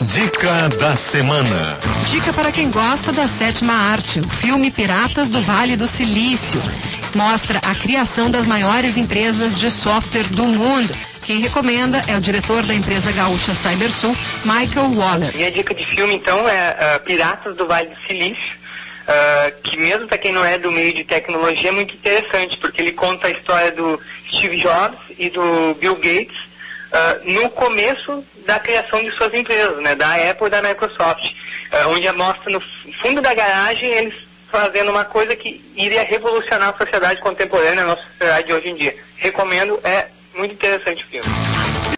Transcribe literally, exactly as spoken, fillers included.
Dica da semana. Dica para quem gosta da sétima arte. O filme Piratas do Vale do Silício mostra a criação das maiores empresas de software do mundo. Quem recomenda é o diretor da empresa gaúcha CyberSul, Michael Waller. Minha dica de filme, então, é uh, Piratas do Vale do Silício, uh, que mesmo para quem não é do meio de tecnologia é muito interessante, porque ele conta a história do Steve Jobs e do Bill Gates uh, no começo da criação de suas empresas, né, da Apple e da Microsoft, uh, onde mostra no fundo da garagem eles fazendo uma coisa que iria revolucionar a sociedade contemporânea, a nossa sociedade de hoje em dia. Recomendo, é muito interessante o filme.